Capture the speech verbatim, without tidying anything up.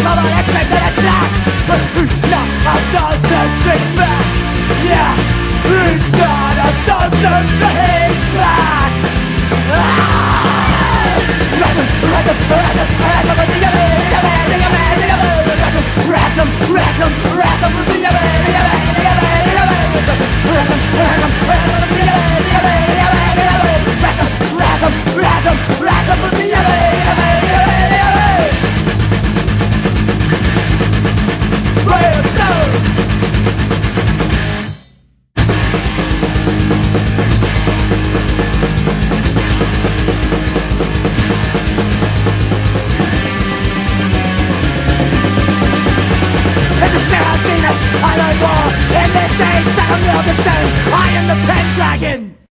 an expected attack. But who's not a dozen shrink back? Yeah, who's not a dozen shrink back? Ah! Like a, like a, like a, like a,